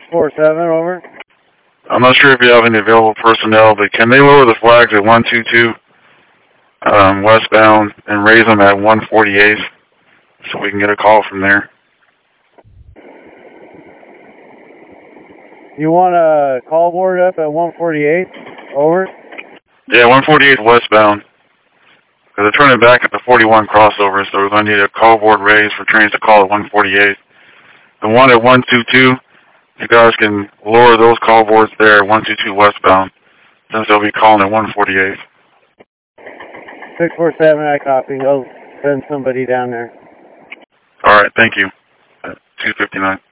647, over. I'm not sure if you have any available personnel, but can they lower the flags at 122 westbound and raise them at 148 so we can get a call from there? You want a call board up at 148, over? Yeah, 148 westbound. Because they're turning back at the 41 crossover, so we're going to need a call board raised for trains to call at 148. The one at 122, you guys can lower those call boards there at 122 westbound, since they'll be calling at 148. 647, I copy. I'll send somebody down there. All right, thank you. 259.